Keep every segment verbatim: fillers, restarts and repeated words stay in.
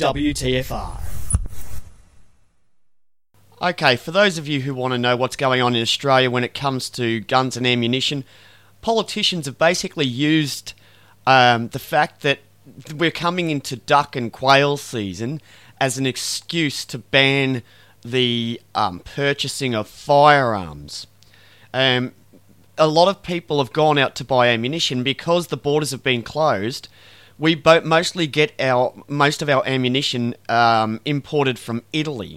W T F R. Okay, for those of you who want to know what's going on in Australia when it comes to guns and ammunition, politicians have basically used um, the fact that we're coming into duck and quail season as an excuse to ban the um, purchasing of firearms. Um, a lot of people have gone out to buy ammunition because the borders have been closed. We bo- mostly get our most of our ammunition um, imported from Italy.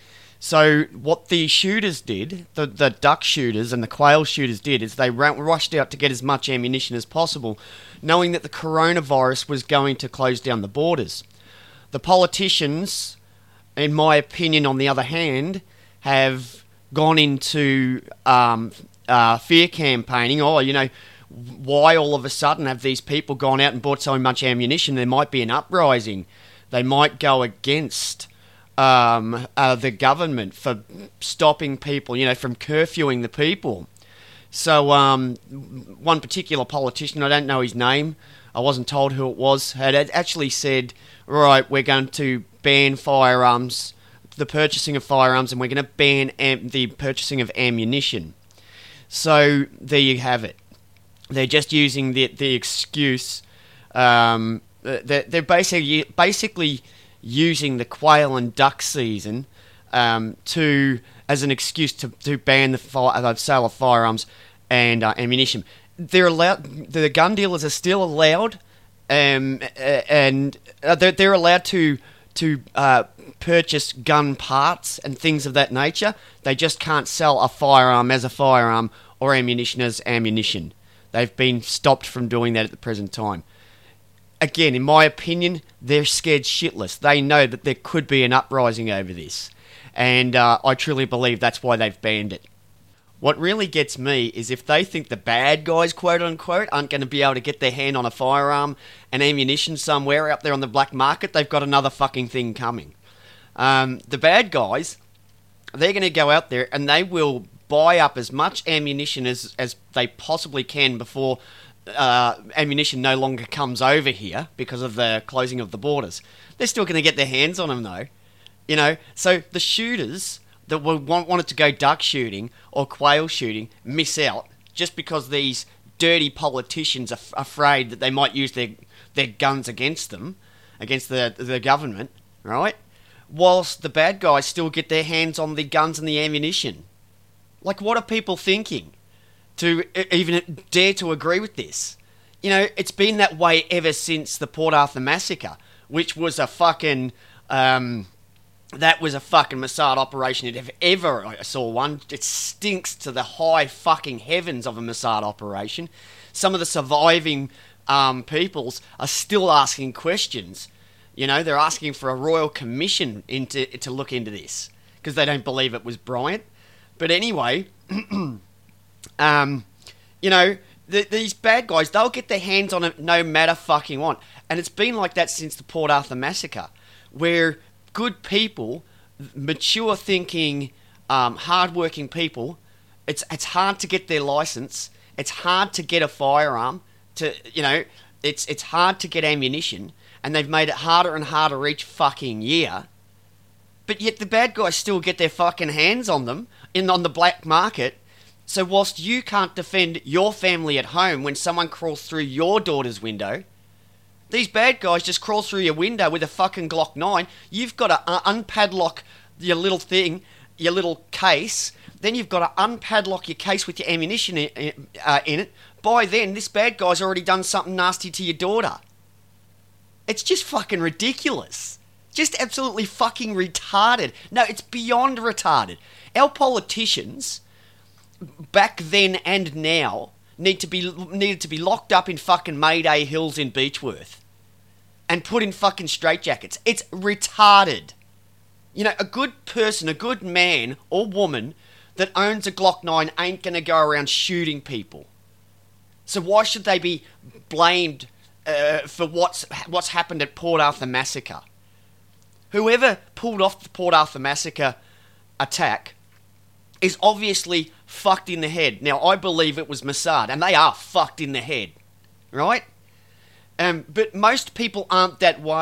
So what the shooters did, the, the duck shooters and the quail shooters did, is they ra- rushed out to get as much ammunition as possible, knowing that the coronavirus was going to close down the borders. The politicians, in my opinion, on the other hand, have gone into um, uh, fear campaigning. Oh, you know, why all of a sudden have these people gone out and bought so much ammunition? There might be an uprising. They might go against um, uh, the government for stopping people, you know, from curfewing the people. So um, one particular politician, I don't know his name, I wasn't told who it was, had actually said, right, we're going to ban firearms, the purchasing of firearms, and we're going to ban am- the purchasing of ammunition. So there you have it. They're just using the the excuse. Um, they're, they're basically basically using the quail and duck season um, to as an excuse to, to ban the, fire, the sale of firearms and uh, ammunition. They're allowed. The gun dealers are still allowed, um, and they're, they're allowed to to uh, purchase gun parts and things of that nature. They just can't sell a firearm as a firearm or ammunition as ammunition. They've been stopped from doing that at the present time. Again, in my opinion, they're scared shitless. They know that there could be an uprising over this. And uh, I truly believe that's why they've banned it. What really gets me is if they think the bad guys, quote-unquote, aren't going to be able to get their hand on a firearm and ammunition somewhere out there on the black market, they've got another fucking thing coming. Um, the bad guys, they're going to go out there and they will buy up as much ammunition as, as they possibly can before uh, ammunition no longer comes over here because of the closing of the borders. They're still going to get their hands on them, though. You know, so the shooters that want, wanted to go duck shooting or quail shooting miss out just because these dirty politicians are f- afraid that they might use their their guns against them, against the the government, right? Whilst the bad guys still get their hands on the guns and the ammunition. Like, what are people thinking to even dare to agree with this? You know, it's been that way ever since the Port Arthur massacre, which was a fucking, um, that was a fucking Mossad operation if ever I saw one. It stinks to the high fucking heavens of a Mossad operation. Some of the surviving um, peoples are still asking questions. You know, they're asking for a royal commission into to look into this because they don't believe it was Bryant. But anyway, um, you know, the, these bad guys, they'll get their hands on it no matter fucking what. And it's been like that since the Port Arthur massacre, where good people, mature thinking, um, hard-working people, it's it's hard to get their license. It's hard to get a firearm. To you know, it's it's hard to get ammunition, and they've made it harder and harder each fucking year. But yet the bad guys still get their fucking hands on them in on the black market. So whilst you can't defend your family at home when someone crawls through your daughter's window, these bad guys just crawl through your window with a fucking Glock nine. You've got to un- unpadlock your little thing, your little case. Then you've got to unpadlock your case with your ammunition in, uh, in it. By then, this bad guy's already done something nasty to your daughter. It's just fucking ridiculous. Just absolutely fucking retarded. No, it's beyond retarded. Our politicians, back then and now, need to be needed to be locked up in fucking Mayday Hills in Beechworth and put in fucking straitjackets. It's retarded. You know, a good person, a good man or woman that owns a Glock nine ain't gonna go around shooting people. So why should they be blamed uh, for what's what's happened at Port Arthur massacre? Whoever pulled off the Port Arthur massacre attack is obviously fucked in the head. Now, I believe it was Mossad, and they are fucked in the head, right? Um, but most people aren't that way.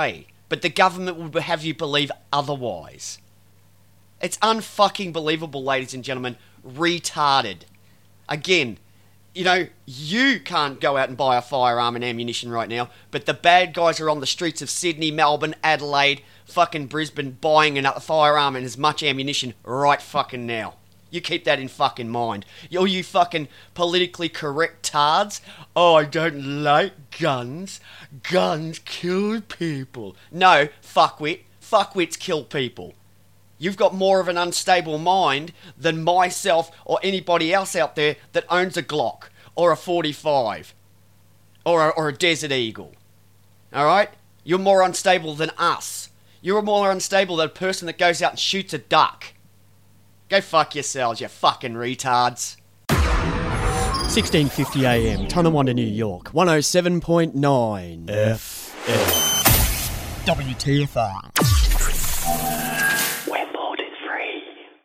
but the government would have you believe otherwise. It's unfucking believable, ladies and gentlemen. Retarded. Again, you know, you can't go out and buy a firearm and ammunition right now, but the bad guys are on the streets of Sydney, Melbourne, Adelaide, fucking Brisbane, buying a firearm and as much ammunition right fucking now. You keep that in fucking mind. All you fucking politically correct tards. Oh, I don't like guns. Guns kill people. No, fuckwit. Fuckwits kill people. You've got more of an unstable mind than myself or anybody else out there that owns a Glock or a forty-five or a, or a Desert Eagle. Alright? You're more unstable than us. You're more unstable than a person that goes out and shoots a duck. Go fuck yourselves, you fucking retards. sixteen fifty a m, Tonawanda, New York, one oh seven point nine F M. W T F R.